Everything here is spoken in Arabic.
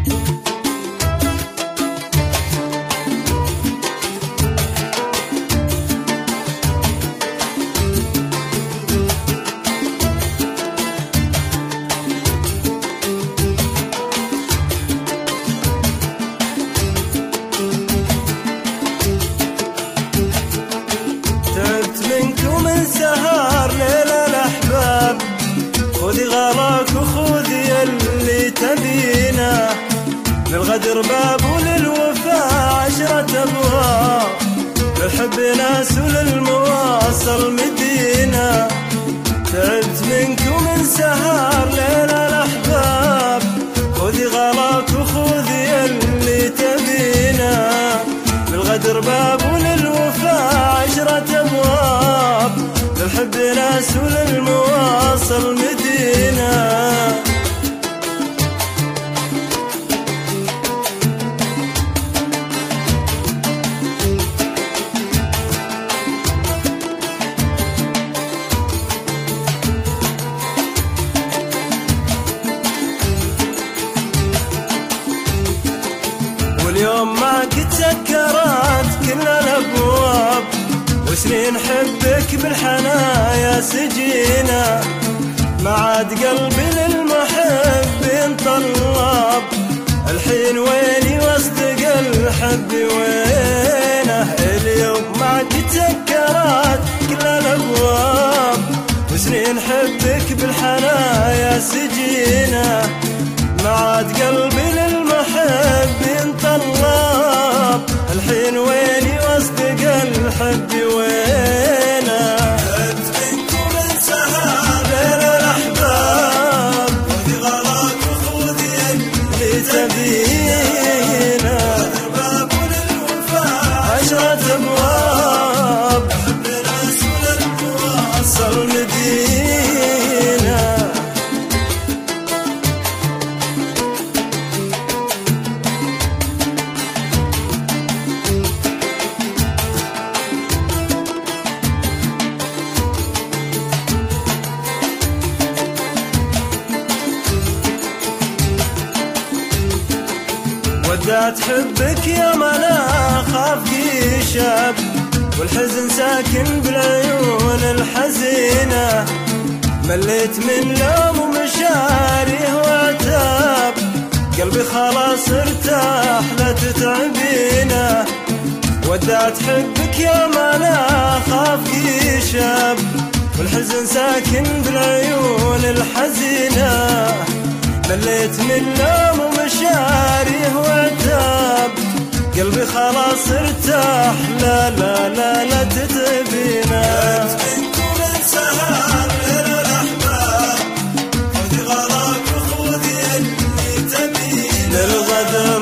سهر ليل الأحباب، خذي غلاك وخذي اللي تبينا، للغدر باب وللوفاء 10 أبواب، للحب ناس وللمواصل مدينة. تعبت منك ومن سهر ليل الأحباب، خذي غلاك وخذي اللي تبينا، للغدر باب وللوفاء 10 أبواب، للحب ناس وللمواصل مدينة. واليوم معك تسكرت كل الأبواب، وسنين حبك بالحنايا سجينا، ما عاد قلبي للمحب طلاب، الحين ويني واصدق الحب وينه. اليوم معك تسكرت كل الأبواب، وسنين حبك بالحنايا سجينا، ما عاد قلبي للمحب طلاب، الحين ويني واصدق الحب وينه. تعبت منك ومن سهر ليل الأحباب، خذي غلاك وخذي اللي تبينا، للغدر باب وللوفاء 10 أبواب، للحب ناس وللمواصل مدينة. ودعت حبك يا ما لا خاف شاب، والحزن ساكن بالعيون الحزينة، مليت من لوم ومشاريه وعتاب، قلبي خلاص ارتاح لا تتعبينا. ودعت حبك يا ما لا خاف شاب، والحزن ساكن بالعيون الحزينة، مليت من لوم ومشاريه وعتاب، قلبي خلاص ارتاح لا لا لا لا تتبينا. تعبت منك ومن سهر ليل الأحباب، خذي غلاك وخذي اللي تبينا، للغدر